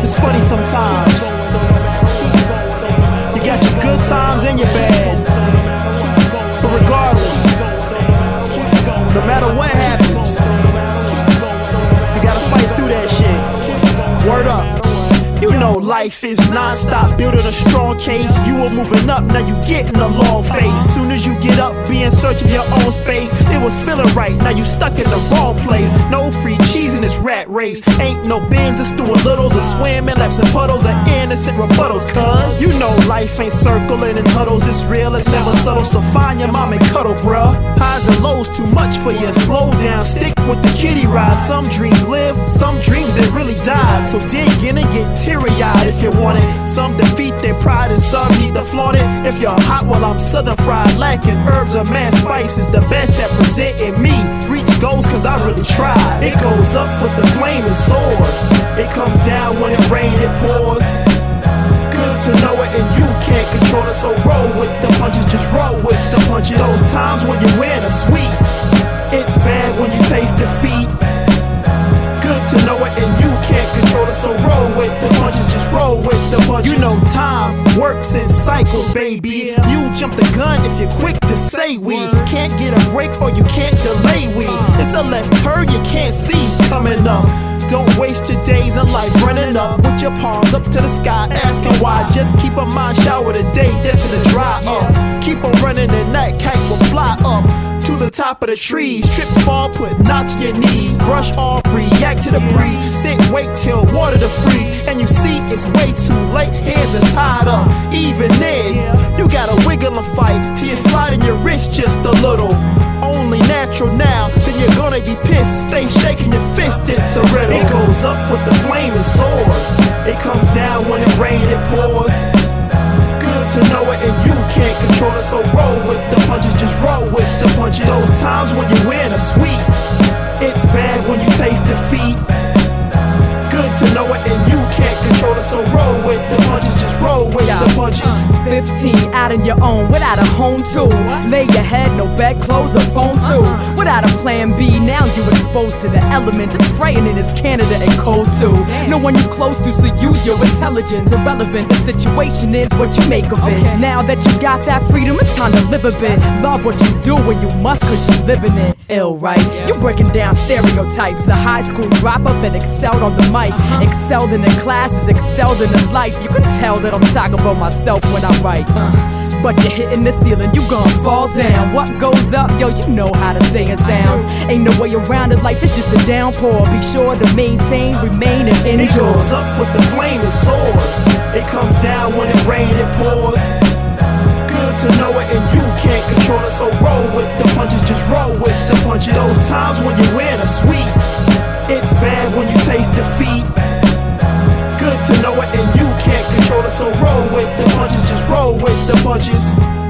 It's funny sometimes. You got your good times and your bad. So regardless, no matter what happens, you gotta fight through that shit. Word up. You know life is non-stop, building a strong case. You were moving up, now you getting a long face. Soon as you get up, be in search of your own space. It was feeling right, now you stuck in the wrong place. No free cheese in this rat race. Ain't no bins, it's doing littles, or swimming laps in puddles, or innocent rebuttals. Cause you know life ain't circling in huddles. It's real, it's never subtle. So find your mom and cuddle, bruh. Highs and lows too much for you. Slow down, stick with the kiddie ride. Some dreams live, some dreams that really died. So dig in and get teary-eyed if you want it. Some defeat their pride and some need to flaunt it. If you're hot, well I'm southern fried, lacking herbs or mad spices. The best at presenting me. Reach goals cause I really tried. It goes up with the flame and soars. It comes down when it rains, it pours. Good to know it and you can't control it. So roll with the punches, just roll with the punches. Those times when you win are sweet. It's bad when you taste defeat. Good to know it and you can't control it. So roll with the punches, just roll with the punches. You know time works in cycles, baby. You jump the gun if you're quick to say we can't get a break or you can't delay we. It's a left turn you can't see coming up. Don't waste your days in life running up with your palms up to the sky asking why. Just keep a mind shower today, destined to dry up. Keep on running and that kite will fly up to the top of the trees. Trip, fall, put knots to your knees. Brush off, react to the breeze. Sit, wait till water to freeze. And you see it's way too late, hands are tied up. Even then, you gotta wiggle and fight till you're sliding your wrist just a little. Only natural now, then you're gonna be pissed. Stay shaking your fist, it's a riddle. It goes up with the flame and soars. It comes down when it rains, it pours. Good to know it and you can't control it. So roll with the punches, just roll with the punches. Those times when you win are sweet. It's bad when you taste defeat. Good to know it and you can't control it. So roll with the punches, just roll with the punches. 15 out on your own without a home tool. Lay your head, no bed clothes or phone too. Without a plan B, now you exposed to the elements. It's frightening, it's Canada and cold too. No one you close to, so use your intelligence. Irrelevant, the situation is what you make of it. Now that you got that freedom, it's time to live a bit. Love what you do when you must, cause you live in it. Ill, right? You breaking down stereotypes. The high school dropout that excelled on the mic. Excelled in the classes, excelled in the life. You can tell that I'm talking about myself when I write. But you're hitting the ceiling, you gon' fall down. What goes up, yo, you know how to say it sounds. Ain't no way around it, life is just a downpour. Be sure to maintain, remain, and enjoy. It goes up with the flame and soars. It comes down when it rains, it pours. Good to know it and you can't control it. So roll with the punches, just roll with the punches. Those times when you win are sweet. It's bad when you taste defeat. Good to know it and you can't control it. So roll with the punches, just roll with the punches.